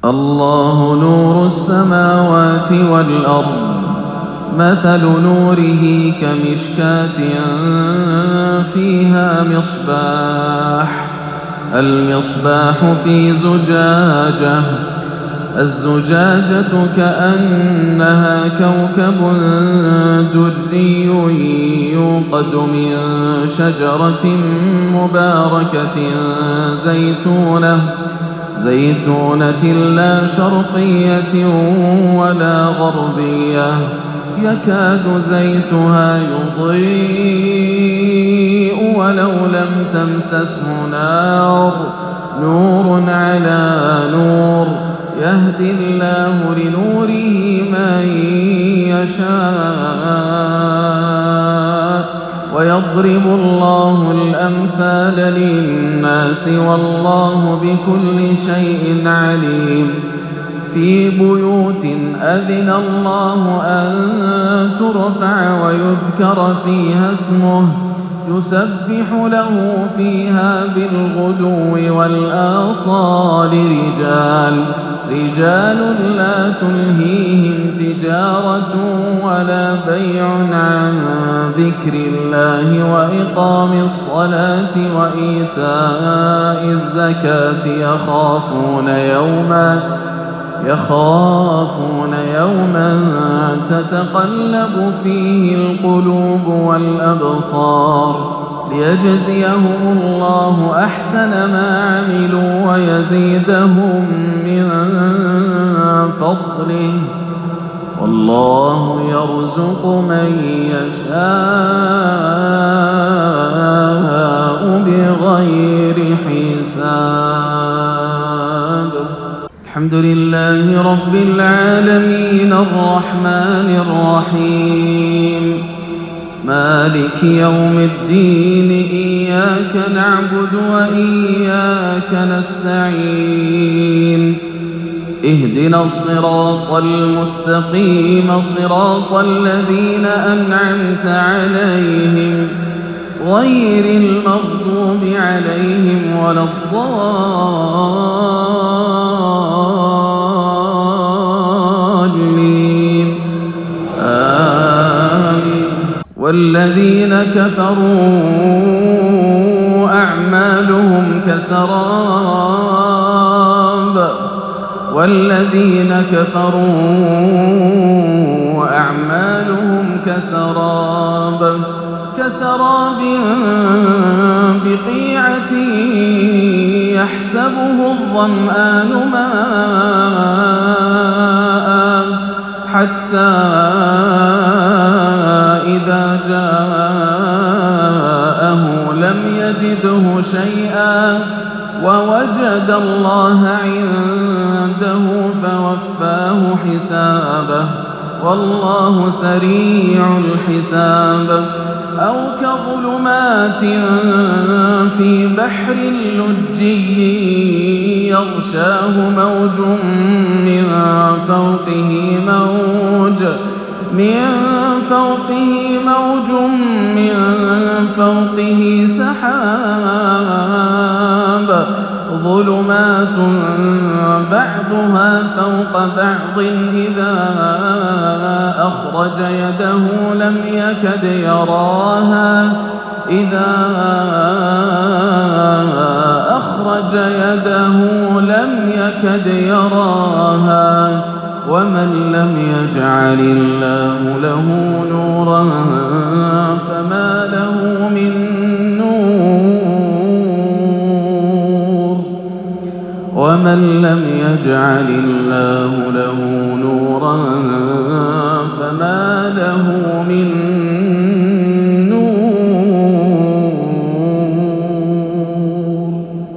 الله نور السماوات والأرض مثل نوره كمشكاة فيها مصباح المصباح في زجاجة الزجاجة كأنها كوكب دري يوقد من شجرة مباركة زيتونة لا شرقية ولا غربية يكاد زيتها يضيء ولو لم تمسسه نور على نور يهدي الله لنوره من يشاء ويضرب الله الأمثال للناس والله بكل شيء عليم في بيوت أذن الله أن ترفع ويذكر فيها اسمه يسبح له فيها بالغدو والآصال رجال لا تلهيهم تجارة ولا بيع عن ذكر الله وإقام الصلاة وإيتاء الزكاة يخافون يوما تتقلب فيه القلوب والأبصار ليجزيهم الله أحسن ما عملوا ويزيدهم من فضله والله يرزق من يشاء بغير حساب. الحمد لله رب العالمين الرحمن الرحيم مالك يوم الدين إياك نعبد وإياك نستعين اهدنا الصراط المستقيم صراط الذين أنعمت عليهم غير المغضوب عليهم ولا الضالين آمين. والذين كفروا أعمالهم كسراب بقيعة يحسبه الظمآن ماء حتى إذا جاءه لم يجده شيئا ووجد الله عنده فوفاه حسابه والله سريع الحساب. أو كظلمات في بحر لجي يغشاه موج من فوقه سحاب ظلمات بعضها فوق بعض إذا أخرج يده لم يكد يراها ومن لم يجعل الله له نورا فما له من نور ومن لم يجعل الله له نورا فما له من